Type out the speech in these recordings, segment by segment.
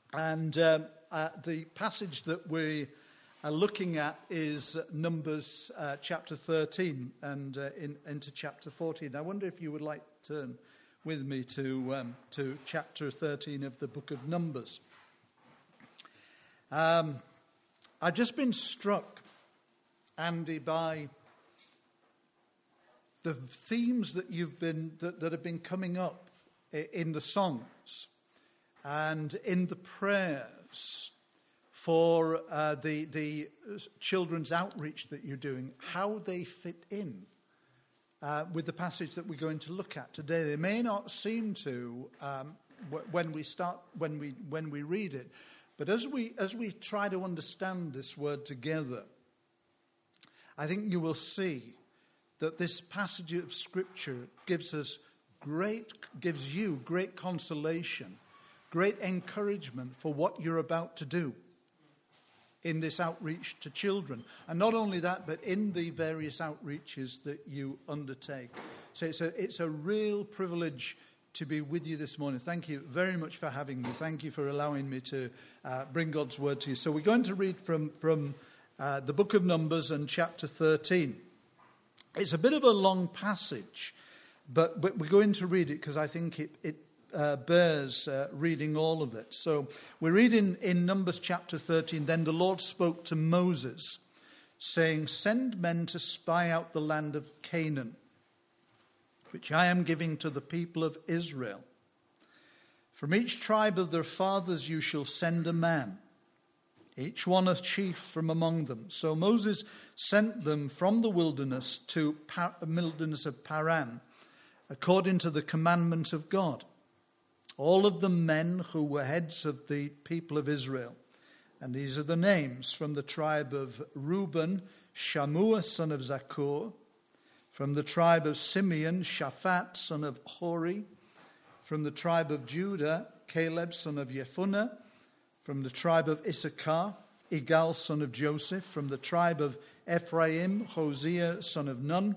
And the passage that we are looking at is Numbers chapter 13 and into chapter 14. I wonder if you would like to turn with me to chapter 13 of the book of Numbers. I've just been struck, Andy, by the themes that that have been coming up in the songs and in the prayers for the children's outreach that you're doing, how they fit in with the passage that we're going to look at today. They may not seem to when we read it, but as we try to understand this word together, I think you will see that this passage of Scripture gives you great consolation, great encouragement for what you're about to do in this outreach to children. And not only that, but in the various outreaches that you undertake. So it's a real privilege to be with you this morning. Thank you very much for having me. Thank you for allowing me to bring God's word to you. So we're going to read from the book of Numbers and chapter 13. It's a bit of a long passage, but we're going to read it because I think it bears reading all of it. So we read in Numbers chapter 13, "Then the Lord spoke to Moses, saying, 'Send men to spy out the land of Canaan, which I am giving to the people of Israel. From each tribe of their fathers you shall send a man, each one a chief from among them.' So Moses sent them from the wilderness to wilderness of Paran, according to the commandment of God. All of the men who were heads of the people of Israel. And these are the names: from the tribe of Reuben, Shammua son of Zakur; from the tribe of Simeon, Shaphat son of Hori; from the tribe of Judah, Caleb son of Jephunneh; from the tribe of Issachar, Igal son of Joseph; from the tribe of Ephraim, Hosea son of Nun;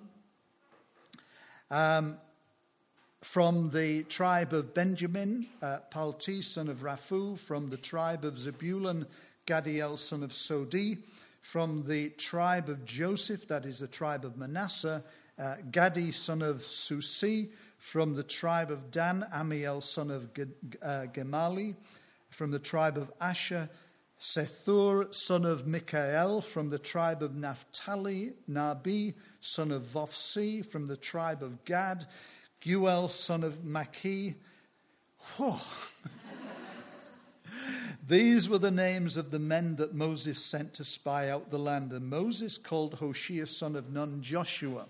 from the tribe of Benjamin, Palti son of Raphu; from the tribe of Zebulun, Gadiel son of Sodi; from the tribe of Joseph, that is the tribe of Manasseh, Gadi son of Susi; from the tribe of Dan, Amiel son of Gemali; from the tribe of Asher, Sethur son of Mikael; from the tribe of Naphtali, Nabi son of Vophsi; from the tribe of Gad, Guel son of Maki. These were the names of the men that Moses sent to spy out the land. And Moses called Hoshea son of Nun Joshua.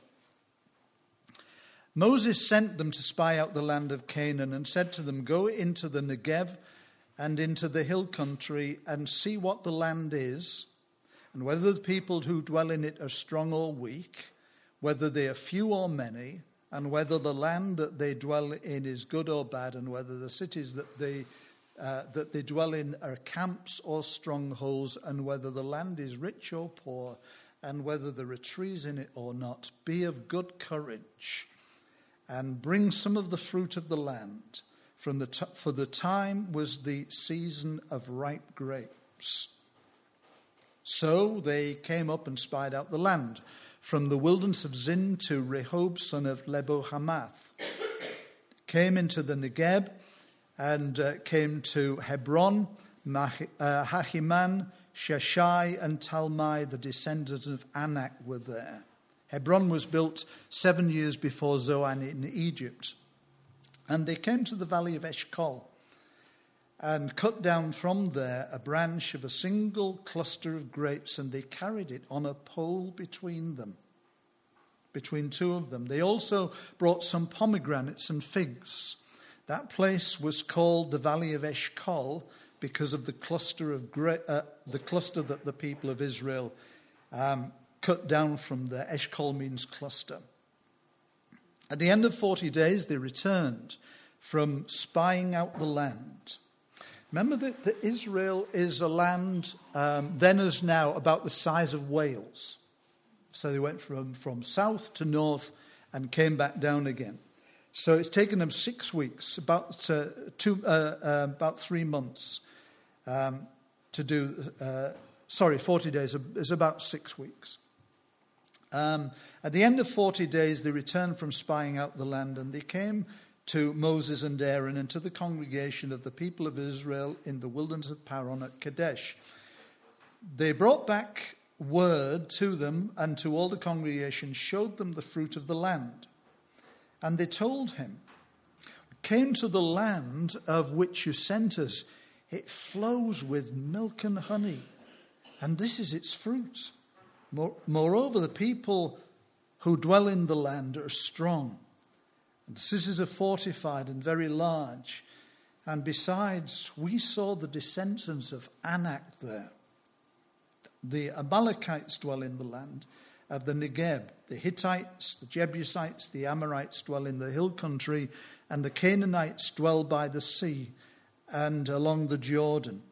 Moses sent them to spy out the land of Canaan and said to them, 'Go into the Negev and into the hill country and see what the land is, and whether the people who dwell in it are strong or weak, whether they are few or many, and whether the land that they dwell in is good or bad, and whether the cities that they dwell in are camps or strongholds, and whether the land is rich or poor, and whether there are trees in it or not. Be of good courage, and bring some of the fruit of the land, for the time was the season of ripe grapes.' So they came up and spied out the land, from the wilderness of Zin to Rehob son of Lebo-Hamath, came into the Negeb, and came to Hebron. Hachiman, Sheshai, and Talmai, the descendants of Anak, were there. Hebron was built 7 years before Zoan in Egypt. And they came to the valley of Eshcol, and cut down from there a branch of a single cluster of grapes, and they carried it on a pole between two of them. They also brought some pomegranates and figs. That place was called the valley of Eshcol because of the cluster that the people of Israel cut down from there. Eshcol means cluster. At the end of 40 days, they returned from spying out the land. Remember that Israel is a land, then as now, about the size of Wales. So they went from south to north and came back down again. So it's taken them 6 weeks, about 3 months. to do, 40 days is about 6 weeks. At the end of 40 days, they returned from spying out the land, and they came to Moses and Aaron and to the congregation of the people of Israel in the wilderness of Paran at Kadesh. They brought back word to them and to all the congregation, showed them the fruit of the land. And they told him, "We came to the land of which you sent us. It flows with milk and honey, and this is its fruit. Moreover, the people who dwell in the land are strong, and the cities are fortified and very large. And besides, we saw the descendants of Anak there. The Amalekites dwell in the land of the Negeb. The Hittites, the Jebusites, the Amorites dwell in the hill country, and the Canaanites dwell by the sea and along the Jordan."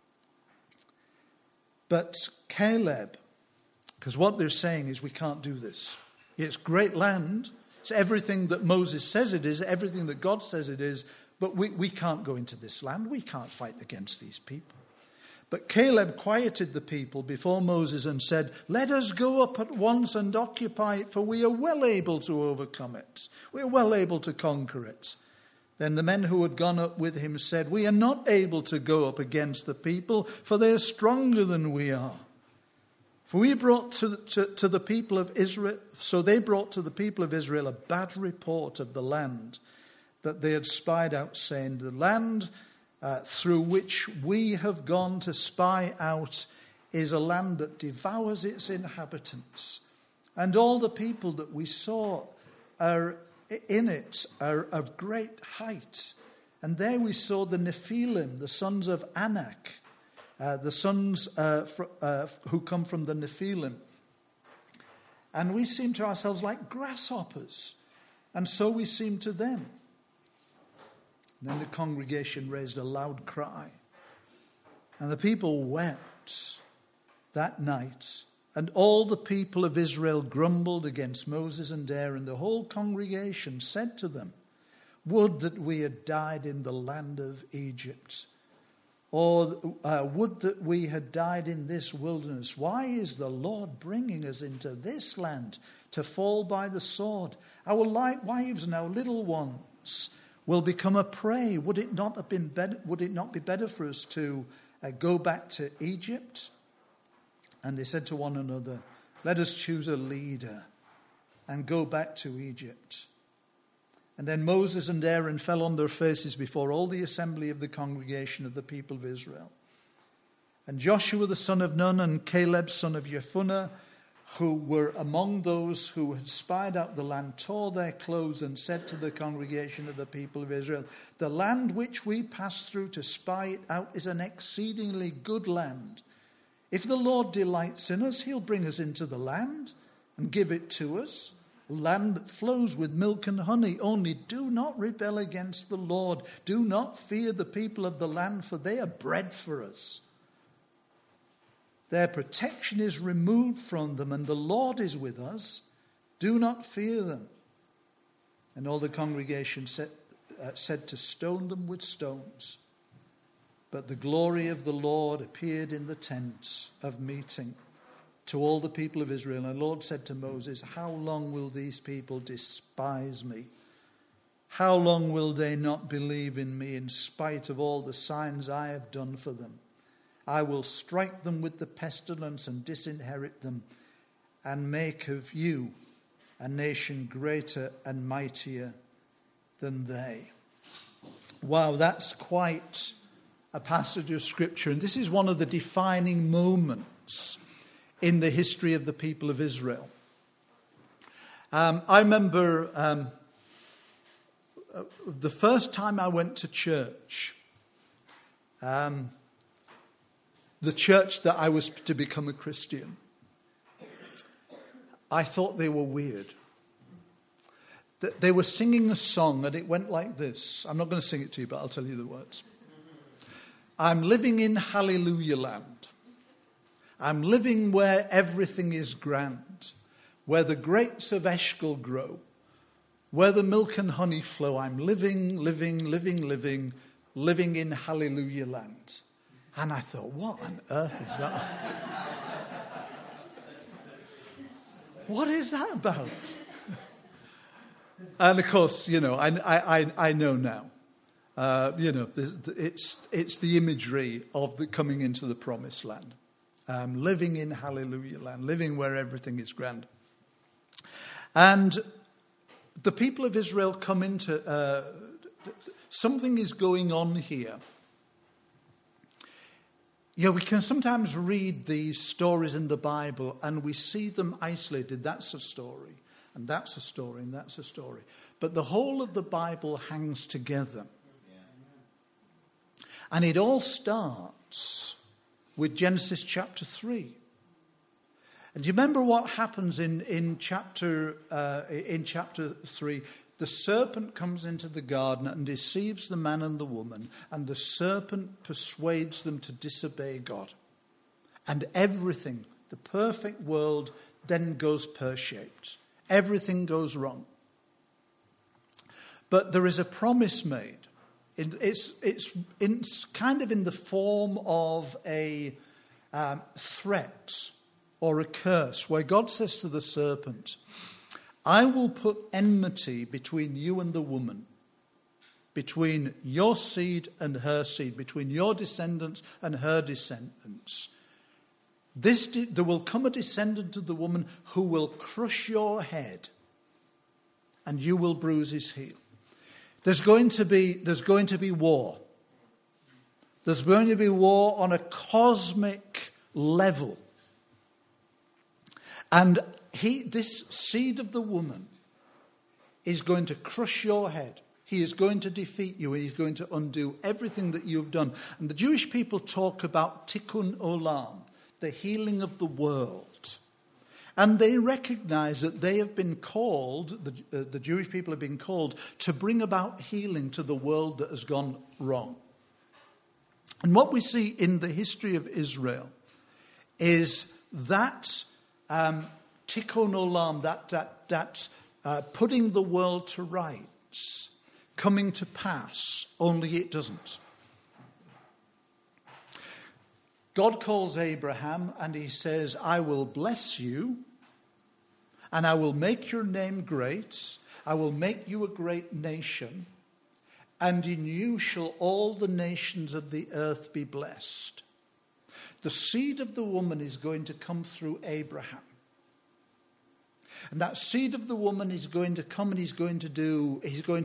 But Caleb, because what they're saying is, we can't do this. It's great land. It's everything that Moses says it is, everything that God says it is, but we can't go into this land. We can't fight against these people. But Caleb quieted the people before Moses and said, "Let us go up at once and occupy it, for we are well able to overcome it. We are well able to conquer it." Then the men who had gone up with him said, "We are not able to go up against the people, for they are stronger than we are." For we brought to the people of Israel, so they brought to the people of Israel a bad report of the land that they had spied out, saying, "The land through which we have gone to spy out is a land that devours its inhabitants. And all the people that we saw are in it are of great height. And there we saw the Nephilim, the sons of Anak, the sons who come from the Nephilim. And we seem to ourselves like grasshoppers, and so we seem to them." Then the congregation raised a loud cry, and the people wept that night. And all the people of Israel grumbled against Moses and Aaron. The whole congregation said to them, "Would that we had died in the land of Egypt, or would that we had died in this wilderness. Why is the Lord bringing us into this land to fall by the sword? Our wives and our little ones will become a prey. Would it not be better for us to go back to Egypt?" And they said to one another, "Let us choose a leader and go back to Egypt." And then Moses and Aaron fell on their faces before all the assembly of the congregation of the people of Israel. And Joshua the son of Nun and Caleb son of Jephunneh, who were among those who had spied out the land, tore their clothes and said to the congregation of the people of Israel, "The land which we passed through to spy it out is an exceedingly good land. If the Lord delights in us, he'll bring us into the land and give it to us, land that flows with milk and honey. Only do not rebel against the Lord. Do not fear the people of the land, for they are bread for us. Their protection is removed from them, and the Lord is with us. Do not fear them." And all the congregation said to stone them with stones. But the glory of the Lord appeared in the tents of meeting to all the people of Israel. And the Lord said to Moses, "How long will these people despise me? How long will they not believe in me in spite of all the signs I have done for them? I will strike them with the pestilence and disinherit them, and make of you a nation greater and mightier than they." Wow, that's quite a passage of Scripture. And this is one of the defining moments in the history of the people of Israel. I remember the first time I went to church, the church that I was to become a Christian, I thought they were weird. They were singing a song, and it went like this. I'm not going to sing it to you, but I'll tell you the words. "I'm living in Hallelujah land. I'm living where everything is grand, where the grapes of Eshcol grow, where the milk and honey flow. I'm living in Hallelujah land." And I thought, what on earth is that? What is that about? And of course, I know now. It's the imagery of the coming into the promised land. Living in hallelujah land, living where everything is grand. And the people of Israel come into... something is going on here. We can sometimes read these stories in the Bible and we see them isolated. That's a story, and that's a story, and that's a story. But the whole of the Bible hangs together. And it all starts with Genesis chapter 3. And do you remember what happens in chapter 3? The serpent comes into the garden and deceives the man and the woman, and the serpent persuades them to disobey God. And everything, the perfect world, then goes pear-shaped. Everything goes wrong. But there is a promise made. It's kind of in the form of a threat or a curse, where God says to the serpent, I will put enmity between you and the woman, between your seed and her seed, between your descendants and her descendants. There will come a descendant of the woman who will crush your head, and you will bruise his heel. There's going to be war. There's going to be war on a cosmic level. And this seed of the woman is going to crush your head. He is going to defeat you. He's going to undo everything that you've done. And the Jewish people talk about tikkun olam, the healing of the world. And they recognize that they have been called, the Jewish people have been called, to bring about healing to the world that has gone wrong. And what we see in the history of Israel is that tikkun olam, that putting the world to rights, coming to pass, only it doesn't. God calls Abraham and he says, I will bless you and I will make your name great. I will make you a great nation, and in you shall all the nations of the earth be blessed. The seed of the woman is going to come through Abraham. And that seed of the woman is going to come and he's going to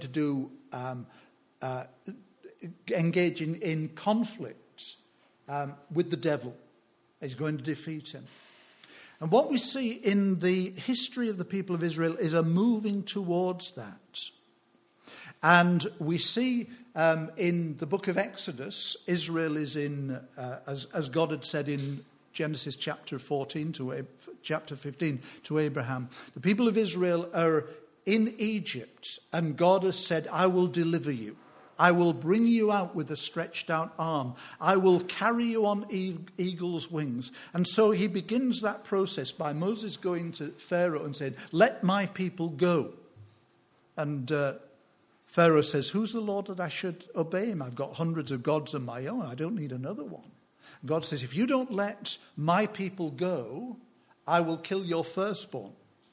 engage in conflict with the devil. He's going to defeat him. And what we see in the history of the people of Israel is a moving towards that. And we see in the book of Exodus, Israel is in, as God had said in Genesis chapter 15 to Abraham, the people of Israel are in Egypt, and God has said, I will deliver you. I will bring you out with a stretched out arm. I will carry you on eagle's wings. And so he begins that process by Moses going to Pharaoh and saying, let my people go. And Pharaoh says, who's the Lord that I should obey him? I've got hundreds of gods of my own. I don't need another one. God says, if you don't let my people go, I will kill your firstborn.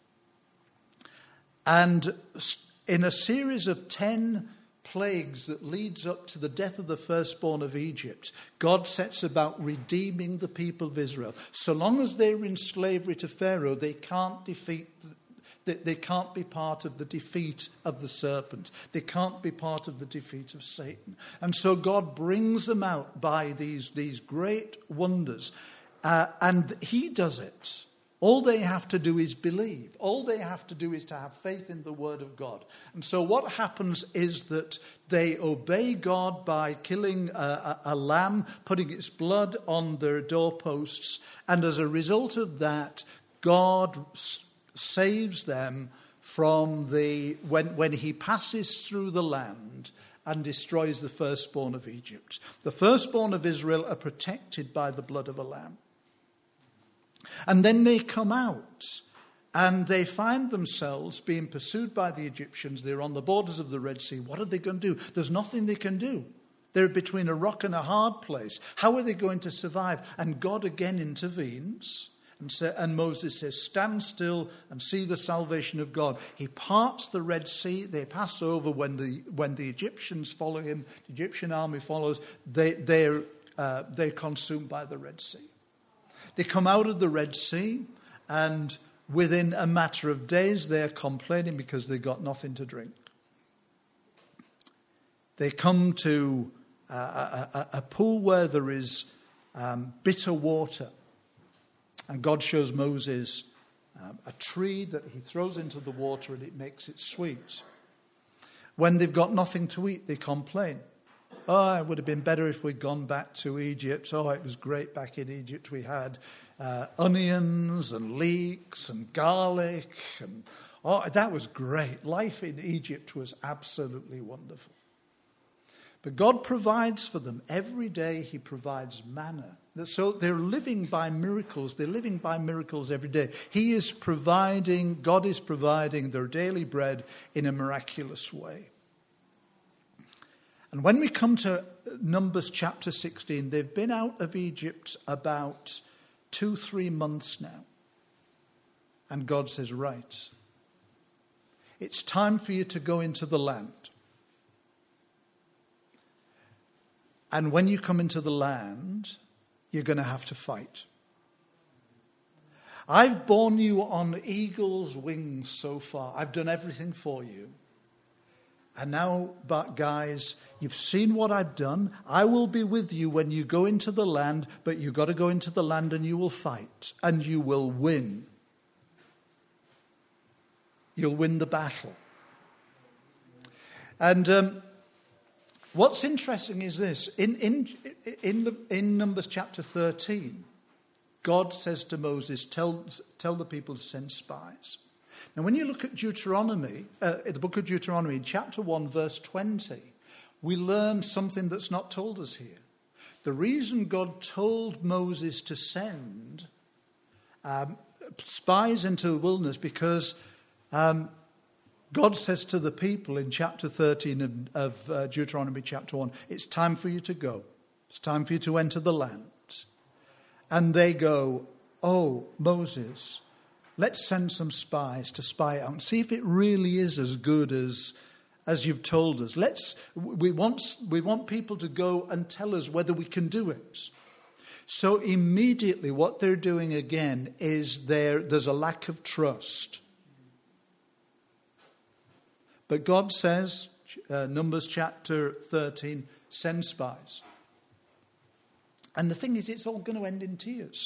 And in a series of 10 plagues that leads up to the death of the firstborn of Egypt, God sets about redeeming the people of Israel. So long as they're in slavery to Pharaoh, they can't they can't be part of the defeat of the serpent. They can't be part of the defeat of Satan. And so God brings them out by these great wonders. And he does it. All they have to do is believe. All they have to do is to have faith in the word of God. And so what happens is that they obey God by killing a lamb, putting its blood on their doorposts. And as a result of that, God saves them from when he passes through the land and destroys the firstborn of Egypt. The firstborn of Israel are protected by the blood of a lamb. And then they come out and they find themselves being pursued by the Egyptians. They're on the borders of the Red Sea. What are they going to do? There's nothing they can do. They're between a rock and a hard place. How are they going to survive? And God again intervenes. And Moses says, stand still and see the salvation of God. He parts the Red Sea. They pass over. When the Egyptians follow him, the Egyptian army follows, they're consumed by the Red Sea. They come out of the Red Sea, and within a matter of days, they're complaining because they've got nothing to drink. They come to a pool where there is bitter water. And God shows Moses a tree that he throws into the water and it makes it sweet. When they've got nothing to eat, they complain. Oh, it would have been better if we'd gone back to Egypt. Oh, it was great back in Egypt. We had onions and leeks and garlic. And that was great. Life in Egypt was absolutely wonderful. But God provides for them. Every day he provides manna. So they're living by miracles. They're living by miracles every day. God is providing their daily bread in a miraculous way. And when we come to Numbers chapter 16, they've been out of Egypt about 2-3 months now. And God says, right, it's time for you to go into the land. And when you come into the land, you're going to have to fight. I've borne you on eagle's wings so far. I've done everything for you. And now, but guys, you've seen what I've done. I will be with you when you go into the land, but you've got to go into the land and you will fight. And you will win. You'll win the battle. And what's interesting is this. In Numbers chapter 13, God says to Moses, tell the people to send spies. Now, when you look at Deuteronomy, the book of Deuteronomy, chapter 1, verse 20, we learn something that's not told us here. The reason God told Moses to send spies into the wilderness, because God says to the people in chapter 13 of Deuteronomy chapter 1, it's time for you to go. It's time for you to enter the land. And they go, oh, Moses, let's send some spies to spy out and see if it really is as good as you've told us. We want people to go and tell us whether we can do it. So immediately what they're doing again is there's a lack of trust. But God says, Numbers chapter 13, send spies. And the thing is, it's all going to end in tears.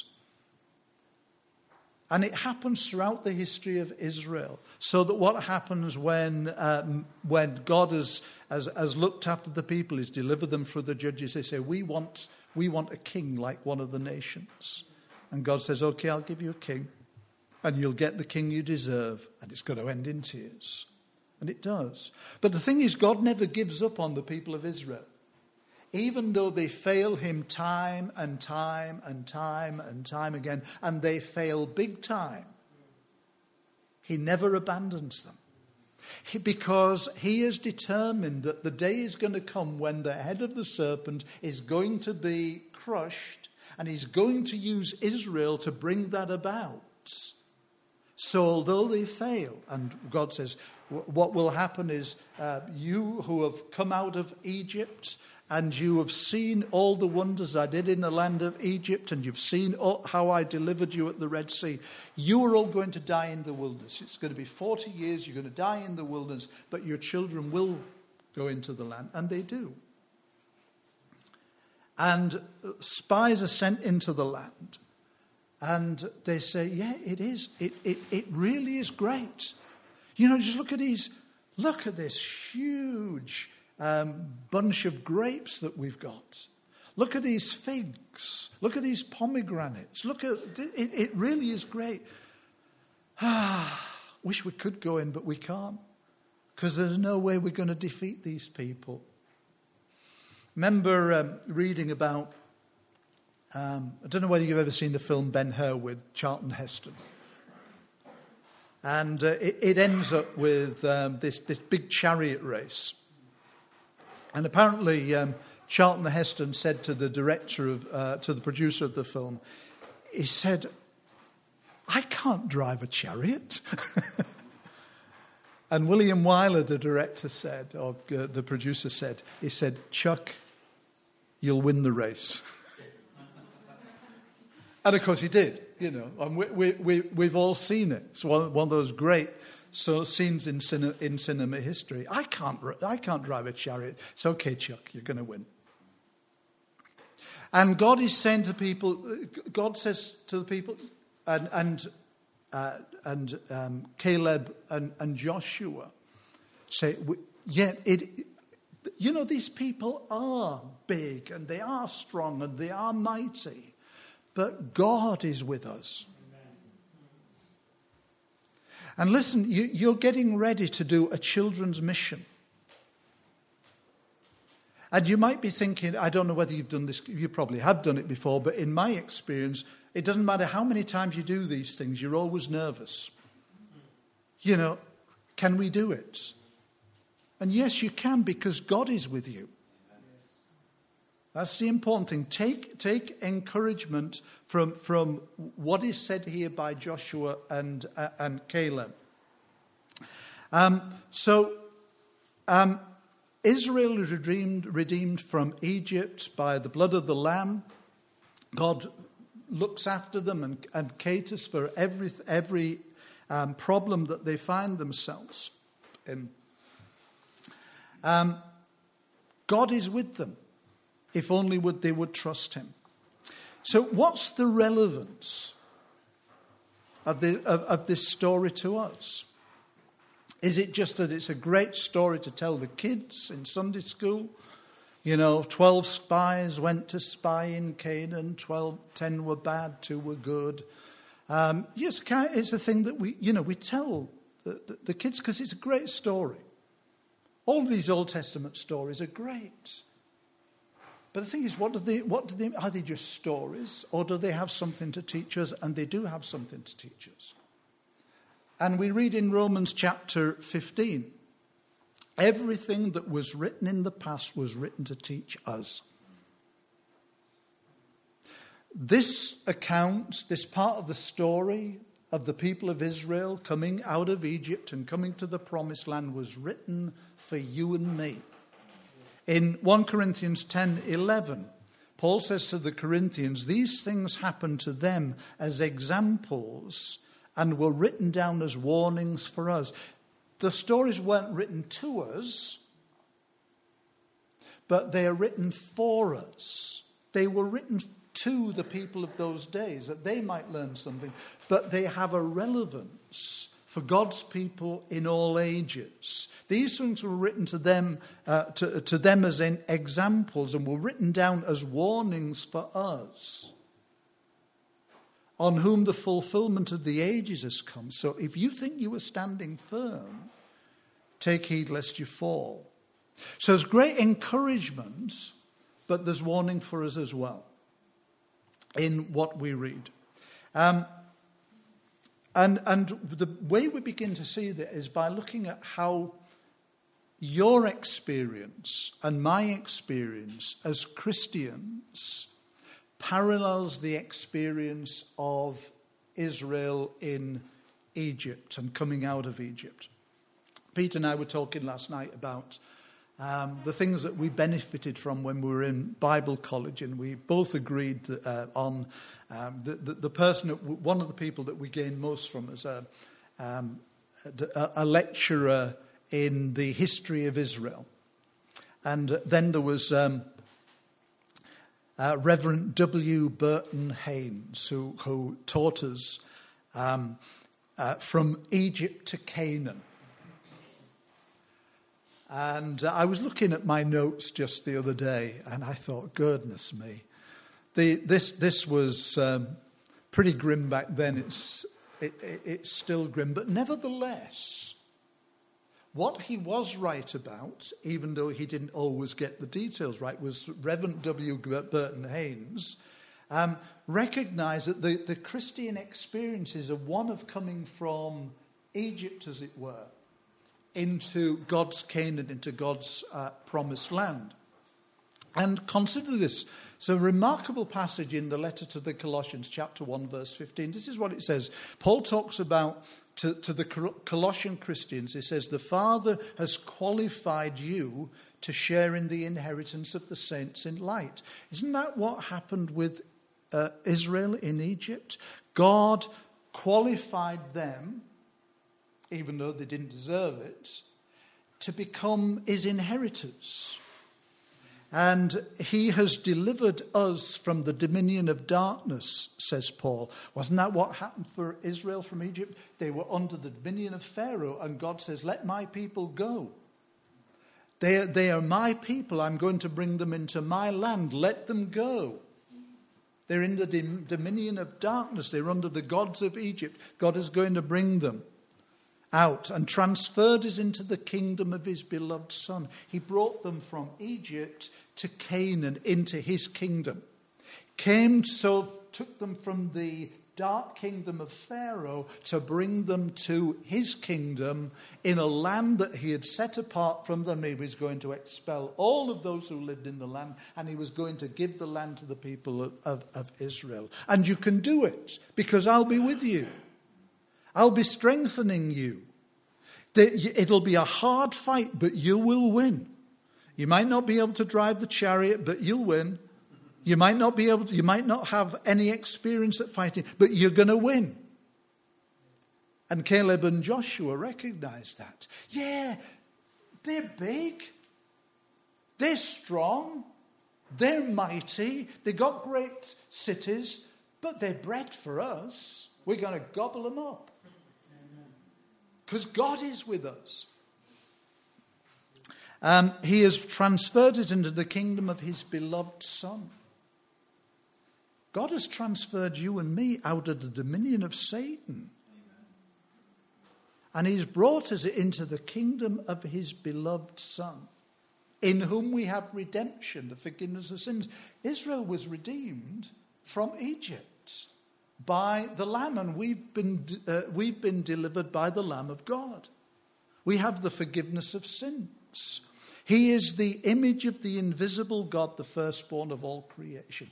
And it happens throughout the history of Israel. So that what happens when God has looked after the people, has delivered them through the judges, they say, we want a king like one of the nations. And God says, okay, I'll give you a king. And you'll get the king you deserve. And it's going to end in tears. And it does. But the thing is, God never gives up on the people of Israel. Even though they fail him time and time and time and time again, and they fail big time, he never abandons them. Because he is determined that the day is going to come when the head of the serpent is going to be crushed, and he's going to use Israel to bring that about. So although they fail, and God says, what will happen is you who have come out of Egypt, and you have seen all the wonders I did in the land of Egypt, and you've seen how I delivered you at the Red Sea. You are all going to die in the wilderness. It's going to be 40 years. You're going to die in the wilderness, but your children will go into the land. And they do. And spies are sent into the land. And they say, yeah, it is. It really is great. You know, just look at this huge bunch of grapes that we've got. Look at these figs. Look at these pomegranates. Look at it really is great. Wish we could go in, but we can't, because there's no way we're going to defeat these people. Remember reading about, I don't know whether you've ever seen the film Ben-Hur with Charlton Heston. And it ends up with this big chariot race. And apparently Charlton Heston said to the to the producer of the film, he said, "I can't drive a chariot." And William Wyler, the director, said, or the producer said, he said, "Chuck, you'll win the race." And of course he did, and we've all seen it. It's one of those great scenes in cinema history. I can't drive a chariot. It's okay, Chuck, you're going to win. And God is saying to people, God says to the people, and Caleb and Joshua say, these people are big and they are strong and they are mighty, but God is with us. And listen, you're getting ready to do a children's mission. And you might be thinking, I don't know whether you've done this, you probably have done it before, but in my experience, it doesn't matter how many times you do these things, you're always nervous. Can we do it? And yes, you can, because God is with you. That's the important thing. Take encouragement from what is said here by Joshua and Caleb. Israel is redeemed from Egypt by the blood of the Lamb. God looks after them and caters for every problem that they find themselves in. God is with them, if only they would trust him. So what's the relevance of this story to us? Is it just that it's a great story to tell the kids in Sunday school? 12 spies went to spy in Canaan, 10 were bad, 2 were good. Yes, it's a thing that we tell the kids because it's a great story. All of these Old Testament stories are great. But the thing is, are they just stories, or do they have something to teach us? And they do have something to teach us. And we read in Romans chapter 15, everything that was written in the past was written to teach us. This account, this part of the story of the people of Israel coming out of Egypt and coming to the promised land was written for you and me. In 1 Corinthians 10:11, Paul says to the Corinthians, these things happened to them as examples and were written down as warnings for us. The stories weren't written to us, but they are written for us. They were written to the people of those days, that they might learn something, but they have a relevance for God's people in all ages. These things were written to them as in examples, and were written down as warnings for us, on whom the fulfillment of the ages has come. So if you think you are standing firm, take heed lest you fall. So there's great encouragement, but there's warning for us as well in what we read. And the way we begin to see that is by looking at how your experience and my experience as Christians parallels the experience of Israel in Egypt and coming out of Egypt. Peter and I were talking last night about the things that we benefited from when we were in Bible college, and we both agreed on the person, one of the people that we gained most from as a lecturer in the history of Israel. And then there was Reverend W. Burton Haynes, who taught us from Egypt to Canaan. And I was looking at my notes just the other day, and I thought, goodness me, this was pretty grim back then. It's still grim, but nevertheless, what he was right about, even though he didn't always get the details right, was Reverend W. Burton Haynes recognized that the Christian experiences are one of coming from Egypt, as it were, into God's Canaan, into God's promised land. And consider this. It's a remarkable passage in the letter to the Colossians, chapter 1, verse 15. This is what it says. Paul talks about, to the Colossian Christians, he says, the Father has qualified you to share in the inheritance of the saints in light. Isn't that what happened with Israel in Egypt? God qualified them, even though they didn't deserve it, to become his inheritors. And he has delivered us from the dominion of darkness, says Paul. Wasn't that what happened for Israel from Egypt? They were under the dominion of Pharaoh, and God says, let my people go. They are my people. I'm going to bring them into my land. Let them go. They're in the dominion of darkness. They're under the gods of Egypt. God is going to bring them out and transferred us into the kingdom of his beloved Son. He brought them from Egypt to Canaan, into his kingdom. Took them from the dark kingdom of Pharaoh to bring them to his kingdom in a land that he had set apart from them. He was going to expel all of those who lived in the land, and he was going to give the land to the people of Israel. And you can do it, because I'll be with you. I'll be strengthening you. It'll be a hard fight, but you will win. You might not be able to drive the chariot, but you'll win. You might not have any experience at fighting, but you're going to win. And Caleb and Joshua recognized that. Yeah, they're big. They're strong. They're mighty. They got great cities, but they're bread for us. We're going to gobble them up. Because God is with us. He has transferred us into the kingdom of his beloved Son. God has transferred you and me out of the dominion of Satan. And he's brought us into the kingdom of his beloved Son, in whom we have redemption, the forgiveness of sins. Israel was redeemed from Egypt by the Lamb, and we've been delivered by the Lamb of God. We have the forgiveness of sins. He is the image of the invisible God, the firstborn of all creation.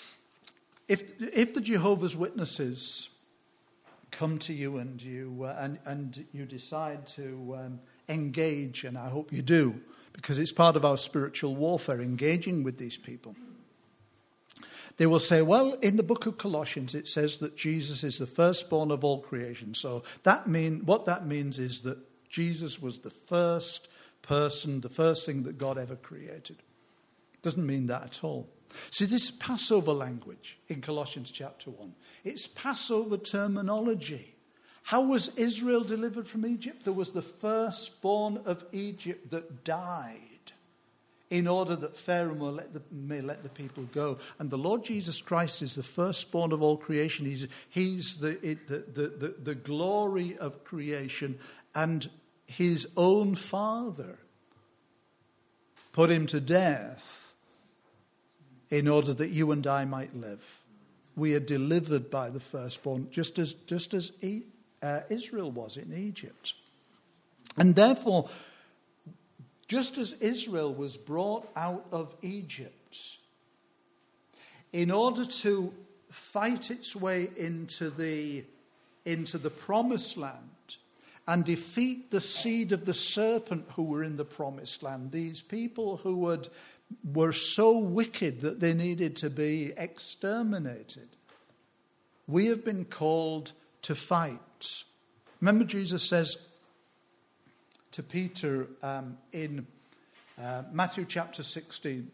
If the Jehovah's Witnesses come to you and you decide to engage, and I hope you do, because it's part of our spiritual warfare, engaging with these people, they will say, well, in the book of Colossians, it says that Jesus is the firstborn of all creation. So what that means is that Jesus was the first person, the first thing that God ever created. Doesn't mean that at all. See, this is Passover language in Colossians chapter 1. It's Passover terminology. How was Israel delivered from Egypt? There was the firstborn of Egypt that died, in order that Pharaoh may let the people go. And the Lord Jesus Christ is the firstborn of all creation. He's the glory of creation. And his own Father put him to death in order that you and I might live. We are delivered by the firstborn, just as Israel was in Egypt. And therefore, just as Israel was brought out of Egypt in order to fight its way into the promised land and defeat the seed of the serpent who were in the promised land, these people who were so wicked that they needed to be exterminated, we have been called to fight. Remember, Jesus says to Peter in Matthew chapter 16,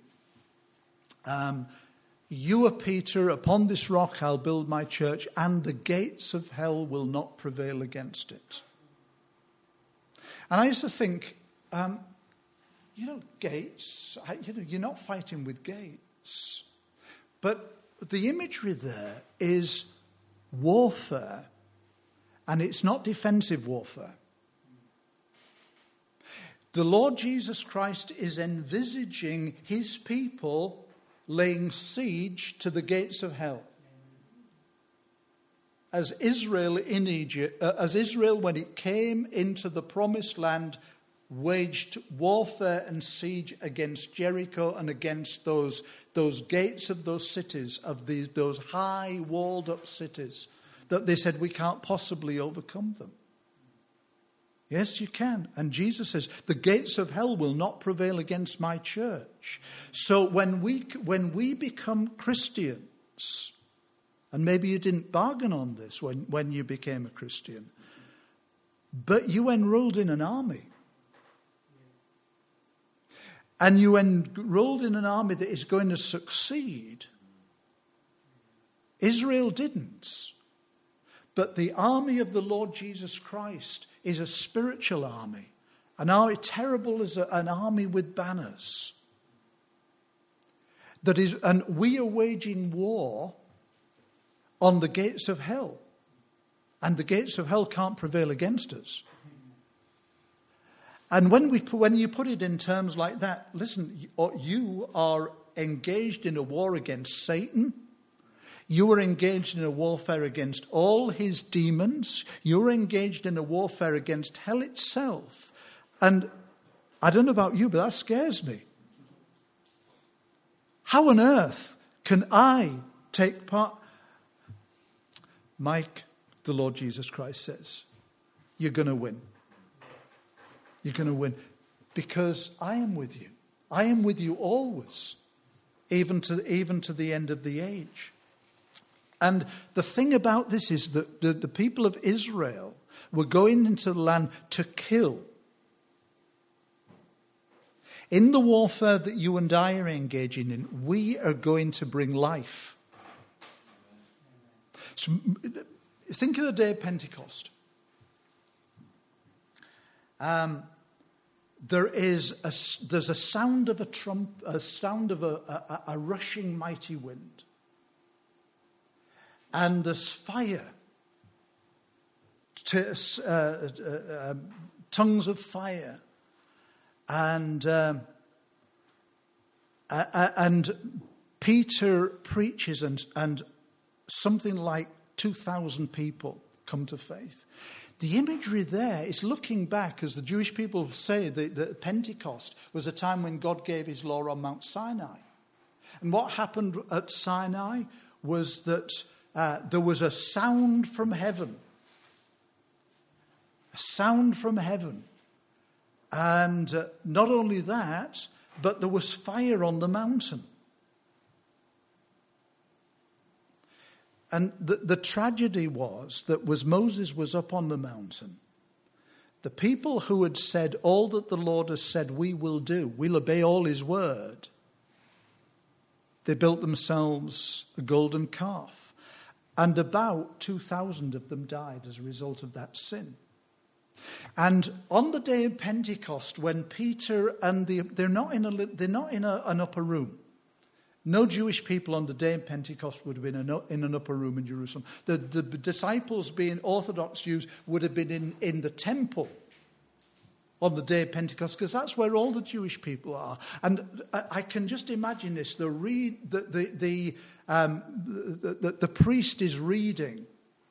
you are Peter, upon this rock I'll build my church, and the gates of hell will not prevail against it. And I used to think, gates, you're not fighting with gates. But the imagery there is warfare, and it's not defensive warfare. The Lord Jesus Christ is envisaging his people laying siege to the gates of hell. As Israel in Egypt, as Israel when it came into the promised land waged warfare and siege against Jericho and against those gates of those cities, of those high walled up cities, that they said we can't possibly overcome them. Yes, you can. And Jesus says, the gates of hell will not prevail against my church. So when we become Christians, and maybe you didn't bargain on this when you became a Christian, but you enrolled in an army. And you enrolled in an army that is going to succeed. Israel didn't. But the army of the Lord Jesus Christ is a spiritual army. An army terrible as an army with banners. And we are waging war on the gates of hell. And the gates of hell can't prevail against us. And when you put it in terms like that, listen, you are engaged in a war against Satan. You are engaged in a warfare against all his demons. You're engaged in a warfare against hell itself. And I don't know about you, but that scares me. How on earth can I take part? Mike, the Lord Jesus Christ says, you're going to win. You're going to win because I am with you. I am with you always, even to the end of the age. And the thing about this is that the people of Israel were going into the land to kill. In the warfare that you and I are engaging in, we are going to bring life. So, think of the day of Pentecost. There's a sound of a trump, a sound of a rushing mighty wind. And there's fire, tongues of fire, and Peter preaches, and something like 2,000 people come to faith. The imagery there is looking back, as the Jewish people say, that Pentecost was a time when God gave his law on Mount Sinai. And what happened at Sinai was that there was a sound from heaven. A sound from heaven. And not only that, but there was fire on the mountain. And the tragedy was that Moses was up on the mountain. The people who had said, all that the Lord has said we will do, we'll obey all his word. They built themselves a golden calf. And about 2,000 of them died as a result of that sin. And on the day of Pentecost, when Peter and they're not in an upper room. No Jewish people on the day of Pentecost would have been in an upper room in Jerusalem. The disciples, being Orthodox Jews, would have been in the temple on the day of Pentecost, because that's where all the Jewish people are. And I can just imagine this. The priest is reading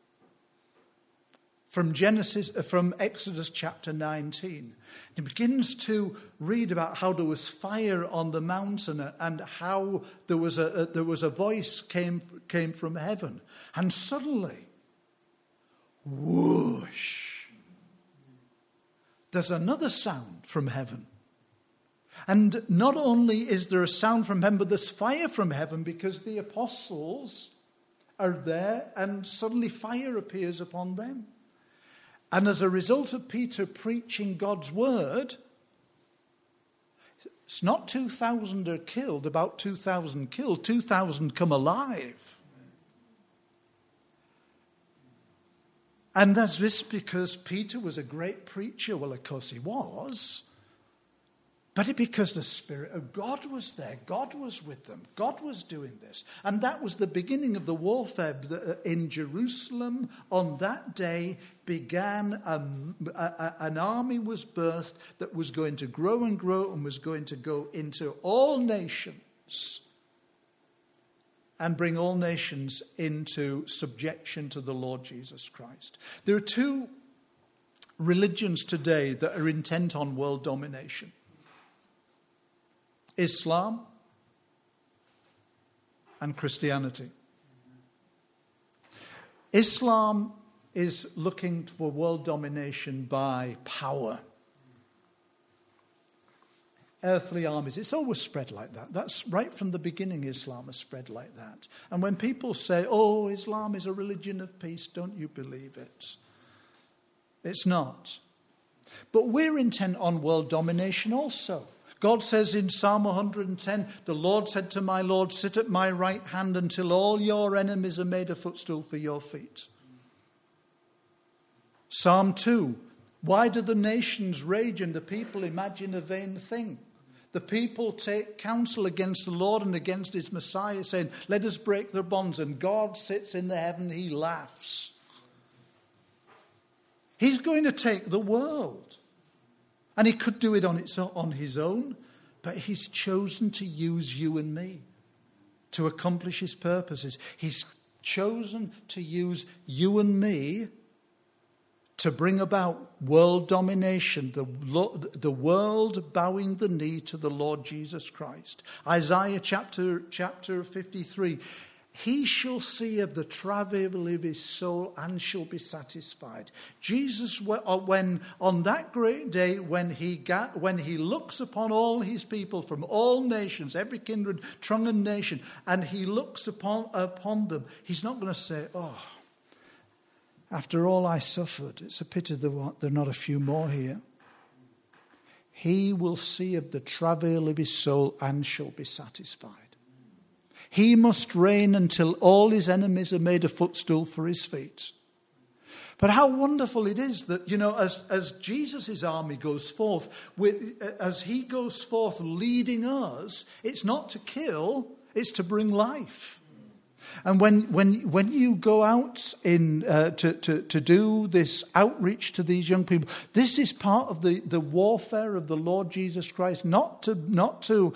from Exodus chapter 19. He begins to read about how there was fire on the mountain and how there was a voice came from heaven. And suddenly, whoosh, there's another sound from heaven. And not only is there a sound from heaven, but there's fire from heaven, because the apostles are there and suddenly fire appears upon them. And as a result of Peter preaching God's word, it's not 2,000 are killed, about 2,000 killed, 2,000 come alive. And that's this because Peter was a great preacher. Well, of course he was. But because the Spirit of God was there. God was with them. God was doing this. And that was the beginning of the warfare in Jerusalem. On that day began an army was birthed that was going to grow and grow and was going to go into all nations and bring all nations into subjection to the Lord Jesus Christ. There are two religions today that are intent on world domination? Islam and Christianity. Islam is looking for world domination by power. Earthly armies. It's always spread like that. That's right from the beginning. Islam has spread like that. And when people say, oh, Islam is a religion of peace, don't you believe it? It's not. But we're intent on world domination also. God says in Psalm 110, the Lord said to my Lord, sit at my right hand until all your enemies are made a footstool for your feet. Psalm 2, why do the nations rage and the people imagine a vain thing? The people take counsel against the Lord and against his Messiah, saying, let us break their bonds. And God sits in the heaven, he laughs. He's going to take the world. And he could do it on his own, but he's chosen to use you and me to accomplish his purposes. He's chosen to use you and me to bring about world domination, the world bowing the knee to the Lord Jesus Christ. Isaiah chapter 53, he shall see of the travail of his soul and shall be satisfied. Jesus, when on that great day, when he looks upon all his people from all nations, every kindred, tongue and nation, and he looks upon them, he's not going to say, oh, after all I suffered, it's a pity there are not a few more here. He will see of the travail of his soul and shall be satisfied. He must reign until all his enemies are made a footstool for his feet. But how wonderful it is that, as Jesus' army goes forth, as he goes forth leading us, it's not to kill, it's to bring life. And when you go out to do this outreach to these young people, this is part of the warfare of the Lord Jesus Christ, not to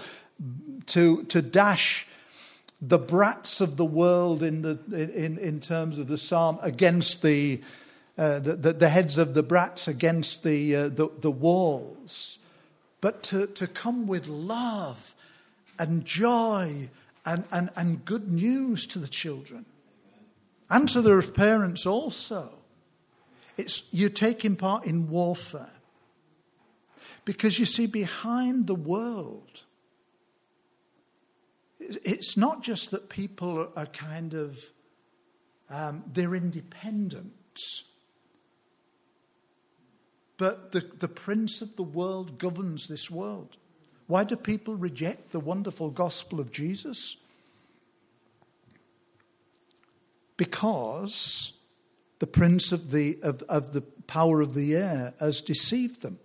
dash the brats of the world in terms of the psalm against the heads of the brats against the walls, but to come with love and joy and good news to the children and to their parents also. You're taking part in warfare. Because you see, behind the world, it's not just that people are kind of, they're independent. But the prince of the world governs this world. Why do people reject the wonderful gospel of Jesus? Because the prince of the power of the air has deceived them.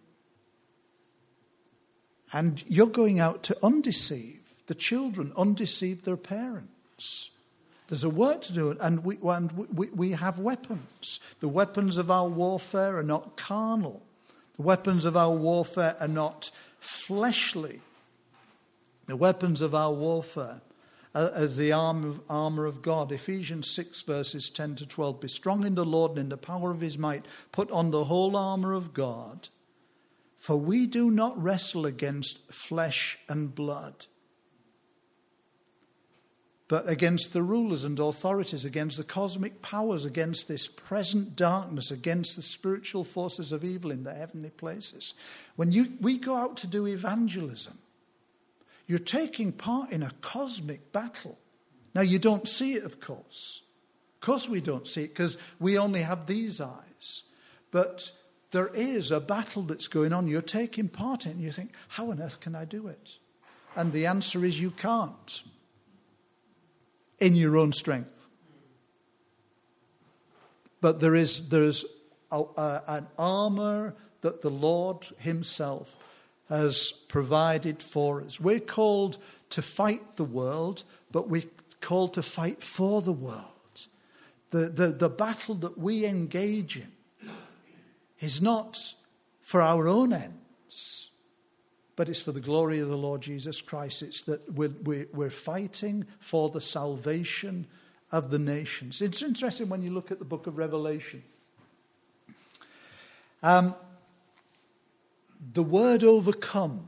And you're going out to undeceive the children, undeceive their parents. There's a work to do, and we have weapons. The weapons of our warfare are not carnal. The weapons of our warfare are not fleshly. The weapons of our warfare as the armour of God. Ephesians 6 verses 10 to 12. Be strong in the Lord and in the power of his might. Put on the whole armour of God. For we do not wrestle against flesh and blood, but against the rulers and authorities, against the cosmic powers, against this present darkness, against the spiritual forces of evil in the heavenly places. When we go out to do evangelism, you're taking part in a cosmic battle. Now, you don't see it, of course. Of course we don't see it, because we only have these eyes. But there is a battle that's going on. You're taking part in it, and you think, how on earth can I do it? And the answer is you can't. In your own strength. But there's an armour that the Lord himself has provided for us. We're called to fight the world, but we're called to fight for the world. The battle that we engage in is not for our own ends, but it's for the glory of the Lord Jesus Christ. It's that we're fighting for the salvation of the nations. It's interesting when you look at the book of Revelation. The word overcome,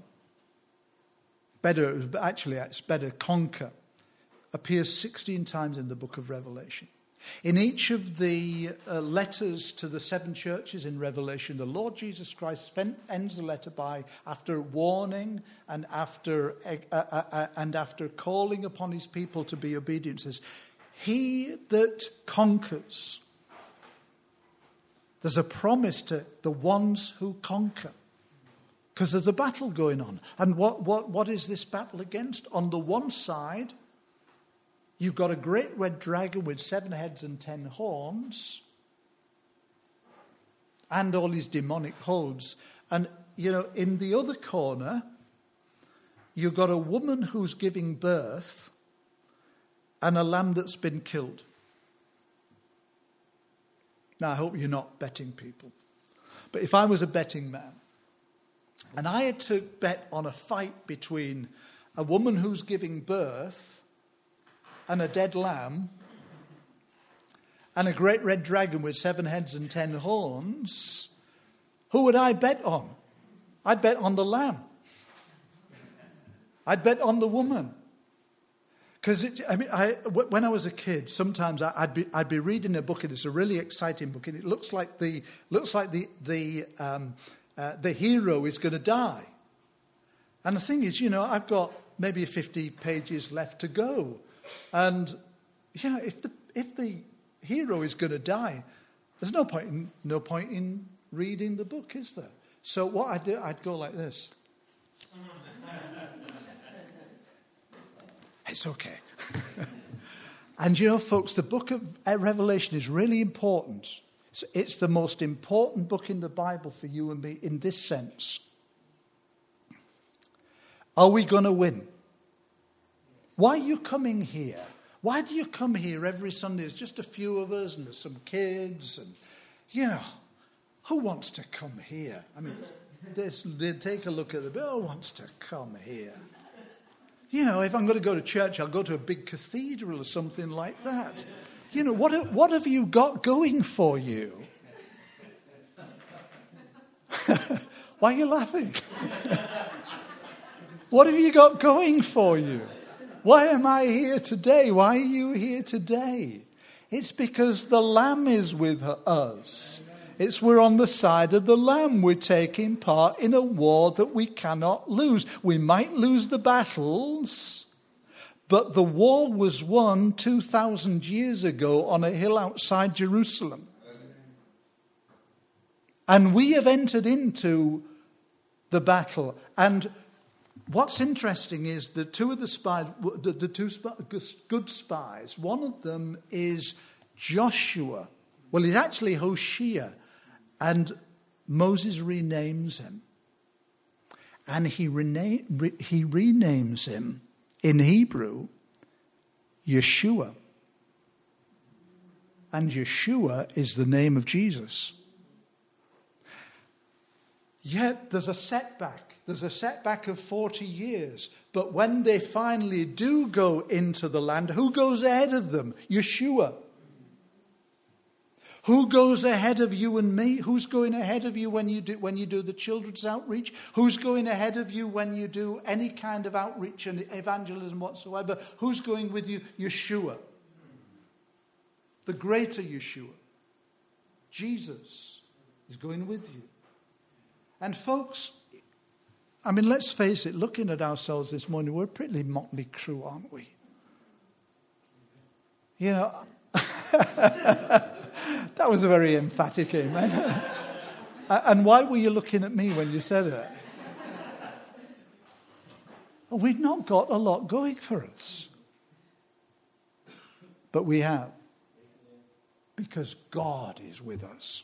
it's better conquer, appears 16 times in the book of Revelation. In each of the letters to the 7 churches in Revelation, the Lord Jesus Christ ends the letter after warning and after calling upon his people to be obedient, says, "He that conquers." There's a promise to the ones who conquer, because there's a battle going on. And what is this battle against? On the one side, you've got a great red dragon with 7 heads and 10 horns, and all his demonic hosts. And, in the other corner, you've got a woman who's giving birth and a lamb that's been killed. Now, I hope you're not betting people. But if I was a betting man, and I had to bet on a fight between a woman who's giving birth and a dead lamb and a great red dragon with 7 heads and 10 horns, who would I bet on? I'd bet on the lamb. I'd bet on the woman. Because when I was a kid, sometimes I'd be reading a book, and it's a really exciting book, and it looks like the hero is going to die. And the thing is, I've got maybe 50 pages left to go, and if the hero is going to die, there's no point in reading the book, is there? So what I'd do, I'd go like this. It's okay. And folks, the book of Revelation is really important. It's the most important book in the Bible for you and me in this sense. Are we going to win? Why are you coming here? Why do you come here every Sunday? There's just a few of us and there's some kids and, who wants to come here? I mean, they take a look at the bill. Who wants to come here? If I'm going to go to church, I'll go to a big cathedral or something like that. What have you got going for you? Why are you laughing? What have you got going for you? Why am I here today? Why are you here today? It's because the Lamb is with us. We're on the side of the Lamb. We're taking part in a war that we cannot lose. We might lose the battles, but the war was won 2,000 years ago on a hill outside Jerusalem. And we have entered into the battle. And what's interesting is the two of the spies, good spies, one of them is Joshua. Well, he's actually Hoshea. And Moses renames him. And he renames him in Hebrew Yeshua. And Yeshua is the name of Jesus. Yet there's a setback. There's a setback of 40 years. But when they finally do go into the land, who goes ahead of them? Yeshua. Who goes ahead of you and me? Who's going ahead of you when you do the children's outreach? Who's going ahead of you when you do any kind of outreach and evangelism whatsoever? Who's going with you? Yeshua. The greater Yeshua. Jesus is going with you. And folks, let's face it, looking at ourselves this morning, we're a pretty motley crew, aren't we? That was a very emphatic amen. And why were you looking at me when you said it? We've not got a lot going for us. But we have. Because God is with us.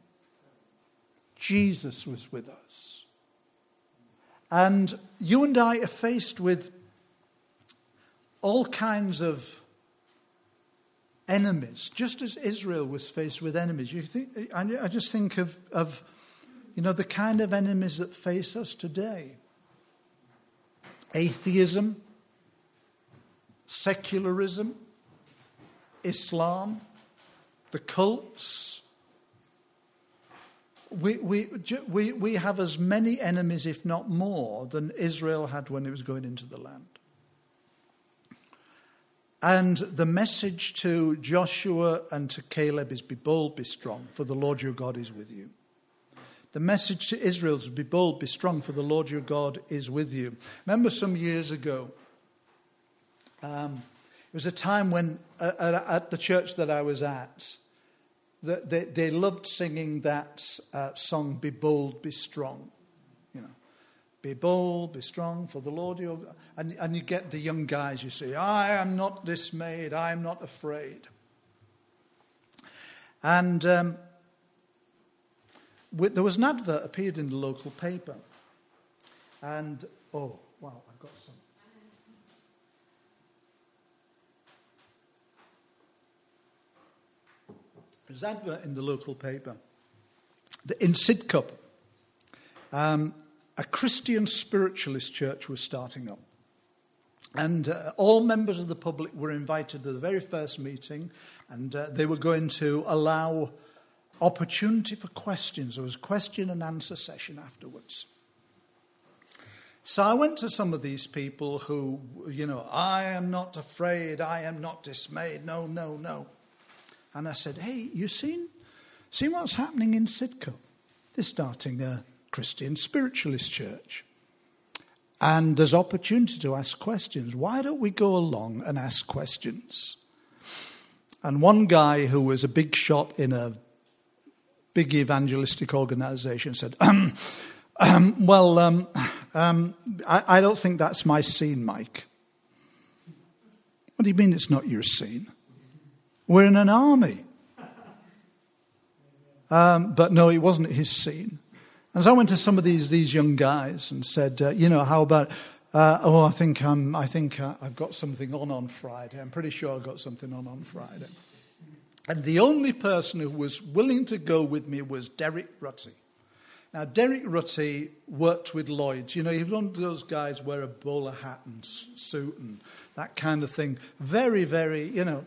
Jesus was with us. And you and I are faced with all kinds of enemies, just as Israel was faced with enemies. I just think of the kind of enemies that face us today. Atheism, secularism, Islam, the cults, we have as many enemies, if not more, than Israel had when it was going into the land. And the message to Joshua and to Caleb is, be bold, be strong, for the Lord your God is with you. The message to Israel is, be bold, be strong, for the Lord your God is with you. Remember some years ago, it was a time when at the church that I was at, they loved singing that song, Be Bold, Be Strong. You know, be bold, be strong, for the Lord your God. And you get the young guys, you say, I am not dismayed, I am not afraid. And there was an advert appeared in the local paper. And, oh, wow, I've got some. There's an advert in the local paper. In Sidcup, a Christian spiritualist church was starting up. And all members of the public were invited to the very first meeting, and they were going to allow opportunity for questions. There was a question and answer session afterwards. So I went to some of these people who, you know, I am not afraid, I am not dismayed, no, no, no. And I said, hey, you seen what's happening in Sidcup? They're starting a Christian spiritualist church. And there's opportunity to ask questions. Why don't we go along and ask questions? And one guy who was a big shot in a big evangelistic organization said, I don't think that's my scene, Mike. What do you mean it's not your scene? We're in an army. But no, it wasn't his scene. And so I went to some of these young guys and said, how about, I think I've got something on Friday. I'm pretty sure I've got something on Friday. And the only person who was willing to go with me was Derek Rutty. Now, Derek Rutty worked with Lloyd's. You know, he was one of those guys wear a bowler hat and suit and that kind of thing. Very, very, you know,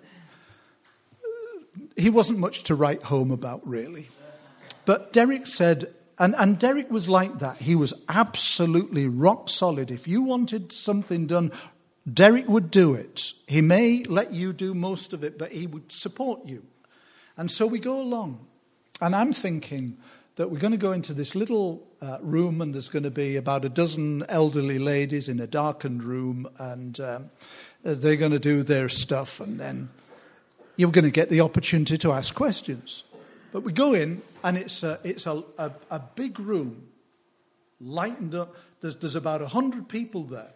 he wasn't much to write home about, really. But Derek said, and Derek was like that. He was absolutely rock solid. If you wanted something done, Derek would do it. He may let you do most of it, but he would support you. And so we go along. And I'm thinking that we're going to go into this little room, and there's going to be about a dozen elderly ladies in a darkened room, and they're going to do their stuff, and then you're going to get the opportunity to ask questions. But we go in, and it's a big room, lightened up. There's about 100 people there.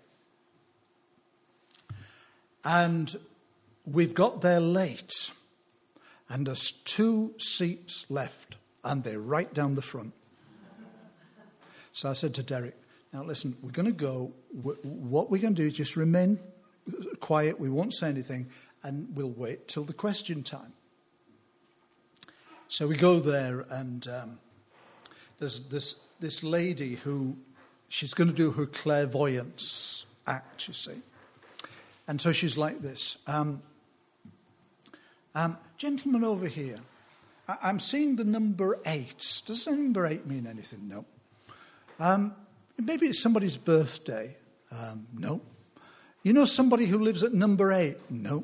And we've got there late, and there's 2 seats left, and they're right down the front. So I said to Derek, now listen, we're going to go. What we're going to do is just remain quiet. We won't say anything, and we'll wait till the question time. So we go there, and there's this lady who, she's going to do her clairvoyance act, you see. And so she's like this. Gentleman over here, I'm seeing the number 8. Does the number 8 mean anything? No. Maybe it's somebody's birthday. No. You know somebody who lives at number 8? No.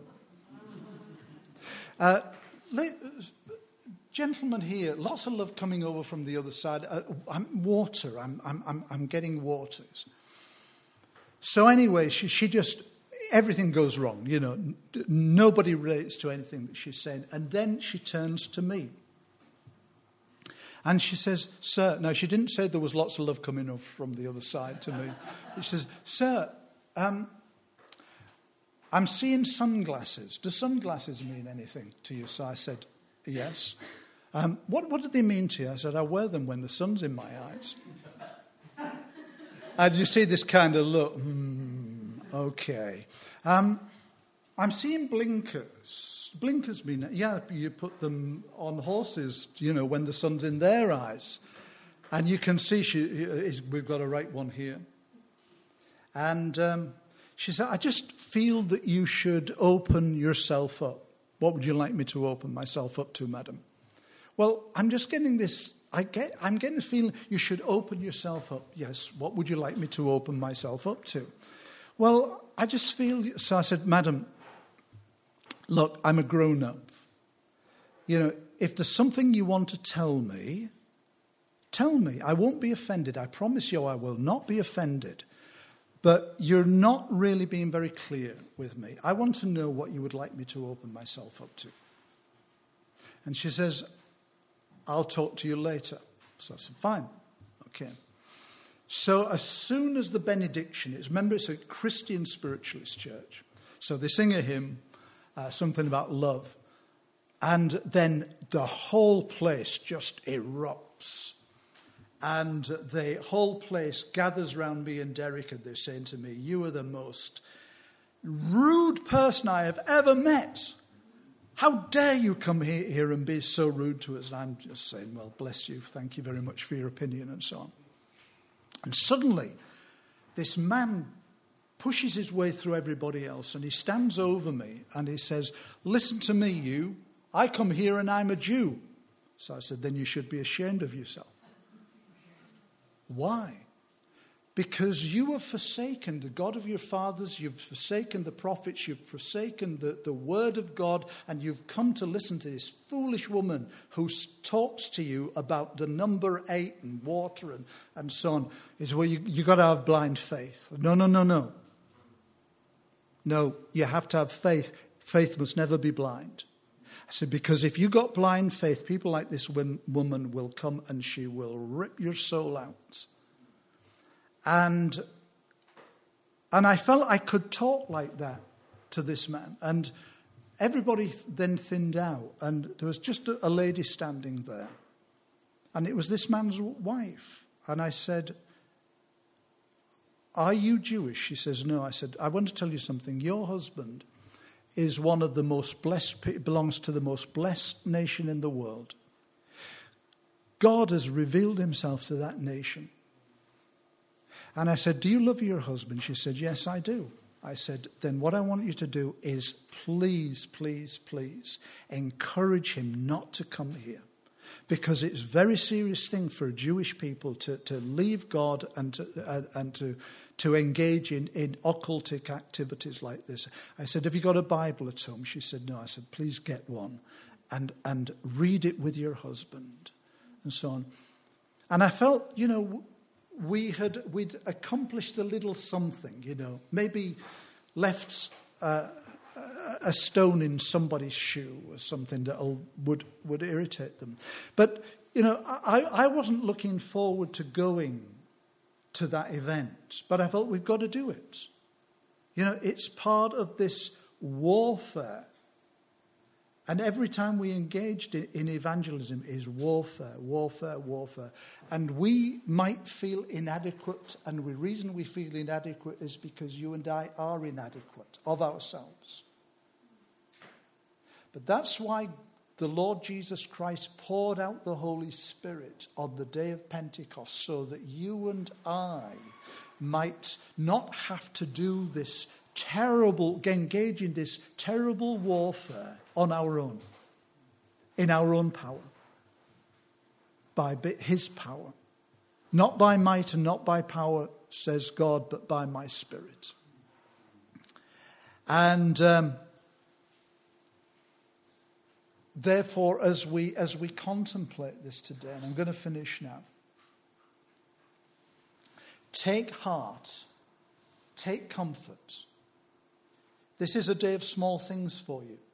Gentleman here, lots of love coming over from the other side. Water. I'm getting waters. So anyway, she just, everything goes wrong. You know, nobody relates to anything that she's saying. And then she turns to me. And she says, sir, no, she didn't say there was lots of love coming over from the other side to me. She says, sir, I'm seeing sunglasses. Do sunglasses mean anything to you? So I said, yes. What do they mean to you? I said, I wear them when the sun's in my eyes. And you see this kind of look, okay. I'm seeing blinkers. Blinkers mean, yeah, you put them on horses, you know, when the sun's in their eyes. And you can see we've got a right one here. And she said, I just feel that you should open yourself up. What would you like me to open myself up to, madam? Well, I'm just getting this I'm getting the feeling you should open yourself up. Yes, what would you like me to open myself up to? Well, I just feel, so I said, Madam, look, I'm a grown-up. If there's something you want to tell me, tell me. I won't be offended. I promise you I will not be offended. But you're not really being very clear with me. I want to know what you would like me to open myself up to. And she says, I'll talk to you later. So I said, fine. Okay. So as soon as the benediction is, remember it's a Christian spiritualist church. So they sing a hymn, something about love. And then the whole place just erupts. And the whole place gathers around me and Derek, and they're saying to me, you are the most rude person I have ever met. How dare you come here and be so rude to us? And I'm just saying, well, bless you. Thank you very much for your opinion and so on. And suddenly, this man pushes his way through everybody else and he stands over me and he says, listen to me, you. I come here and I'm a Jew. So I said, then you should be ashamed of yourself. Why? Because you have forsaken the God of your fathers, you've forsaken the prophets, you've forsaken the word of God, and you've come to listen to this foolish woman who talks to you about the number 8 and water and so on. Is well, you got to have blind faith. No. No, you have to have faith. Faith must never be blind. I said, because if you got blind faith, people like this woman will come and she will rip your soul out. And I felt I could talk like that to this man. And everybody then thinned out. And there was just a lady standing there. And it was this man's wife. And I said, are you Jewish? She says, no. I said, I want to tell you something. Your husband is one of the most blessed, belongs to the most blessed nation in the world. God has revealed himself to that nation. And I said, do you love your husband? She said, yes, I do. I said, then what I want you to do is please, please, please encourage him not to come here. Because it's a very serious thing for Jewish people to leave God and to engage in occultic activities like this. I said, have you got a Bible at home? She said, no. I said, please get one and read it with your husband and so on. And I felt, we'd accomplished a little something, maybe left a stone in somebody's shoe or something that would irritate them. But, I wasn't looking forward to going to that event, but I felt we've got to do it. It's part of this warfare. And every time we engaged in evangelism is warfare, warfare, warfare. And we might feel inadequate, and the reason we feel inadequate is because you and I are inadequate of ourselves. But that's why the Lord Jesus Christ poured out the Holy Spirit on the day of Pentecost, so that you and I might not have to do this engage in this terrible warfare on our own, in our own power, by his power. Not by might and not by power, says God, but by my Spirit. And therefore, as we contemplate this today, and I'm going to finish now, take heart, take comfort. This is a day of small things for you.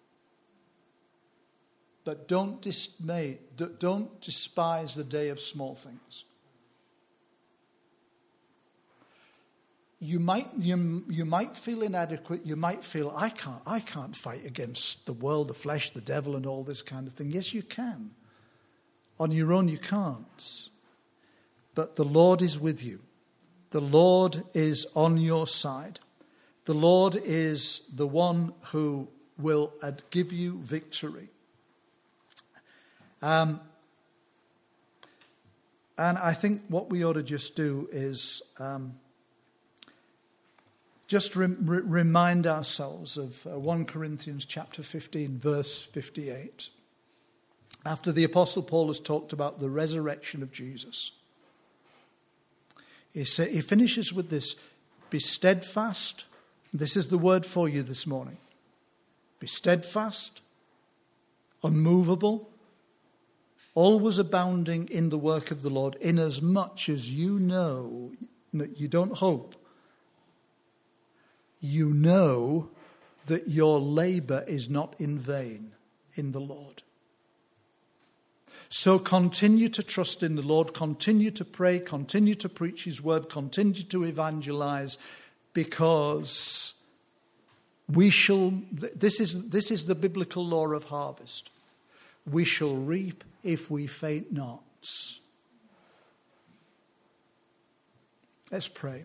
But don't despise the day of small things. You might feel inadequate. You might feel, I can't fight against the world, the flesh, the devil, and all this kind of thing. Yes, you can. On your own, you can't. But the Lord is with you. The Lord is on your side. The Lord is the one who will give you victory. And I think what we ought to just do is just remind ourselves of 1 Corinthians chapter 15, verse 58. after the Apostle Paul has talked about the resurrection of Jesus, he finishes with this: be steadfast. This is the word for you this morning. Be steadfast, unmovable, always abounding in the work of the Lord, inasmuch as you know, you don't hope, you know that your labor is not in vain in the Lord. So continue to trust in the Lord, continue to pray, continue to preach his word, continue to evangelize, because this is the biblical law of harvest. We shall reap if we faint not. Let's pray.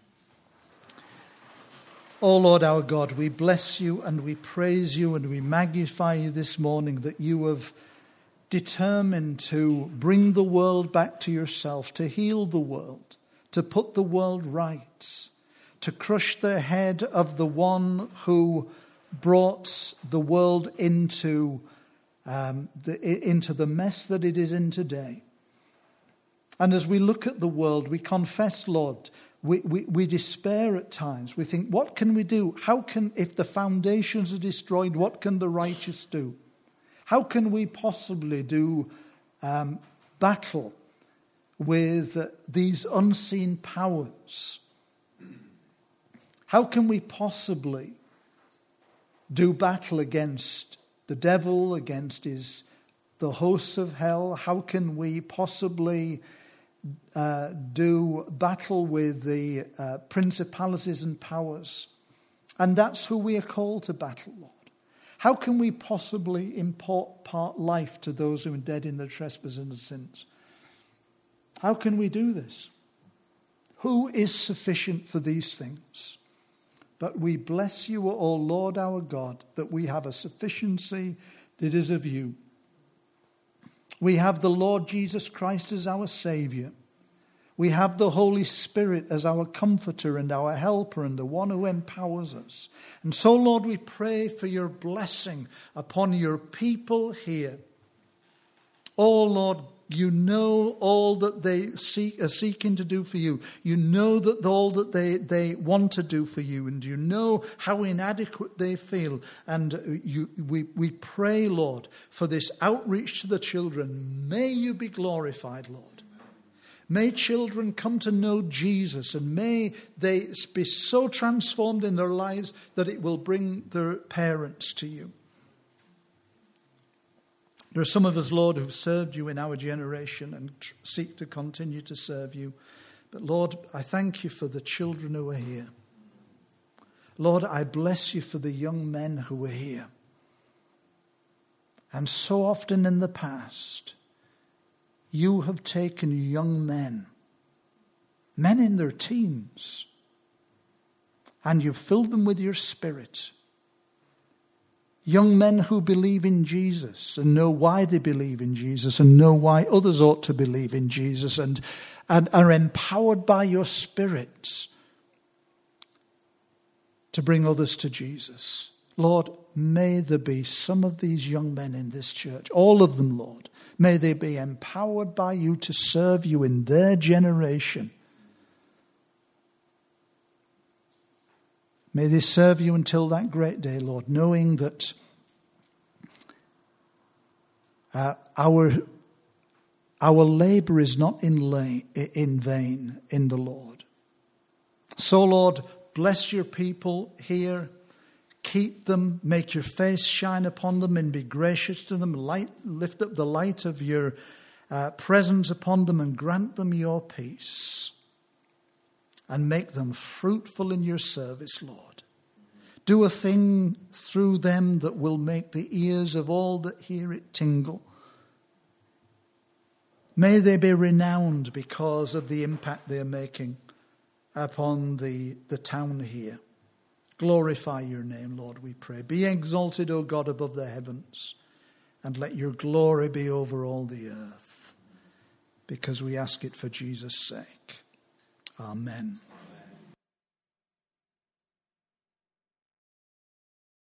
Oh Lord our God, we bless you and we praise you and we magnify you this morning that you have determined to bring the world back to yourself, to heal the world, to put the world right, to crush the head of the one who brought the world into the mess that it is in today. And as we look at the world, we confess, Lord, we despair at times. We think, what can we do? If the foundations are destroyed, what can the righteous do? How can we possibly do battle with these unseen powers? How can we possibly do battle against the devil, against the hosts of hell? How can we possibly do battle with the principalities and powers? And that's who we are called to battle, Lord. How can we possibly impart life to those who are dead in their trespasses and sins? How can we do this? Who is sufficient for these things? But we bless you, O Lord our God, that we have a sufficiency that is of you. We have the Lord Jesus Christ as our Savior. We have the Holy Spirit as our comforter and our helper and the one who empowers us. And so, Lord, we pray for your blessing upon your people here. Oh, Lord, you know all that they are seeking to do for you. You know that all that they want to do for you, and you know how inadequate they feel. And we pray, Lord, for this outreach to the children. May you be glorified, Lord. May children come to know Jesus, and may they be so transformed in their lives that it will bring their parents to you. There are some of us, Lord, who've served you in our generation and seek to continue to serve you. But Lord, I thank you for the children who are here. Lord, I bless you for the young men who are here. And so often in the past, you have taken young men in their teens, and you've filled them with your Spirit. Young men who believe in Jesus and know why they believe in Jesus and know why others ought to believe in Jesus and are empowered by your Spirit to bring others to Jesus. Lord, may there be some of these young men in this church, all of them, Lord. May they be empowered by you to serve you in their generation. May they serve you until that great day, Lord, knowing that our labor is not in vain in the Lord. So, Lord, bless your people here. Keep them, make your face shine upon them and be gracious to them. Lift up the light of your presence upon them and grant them your peace. And make them fruitful in your service, Lord. Do a thing through them that will make the ears of all that hear it tingle. May they be renowned because of the impact they are making upon the town here. Glorify your name, Lord, we pray. Be exalted, O God, above the heavens, and let your glory be over all the earth, because we ask it for Jesus' sake. Amen.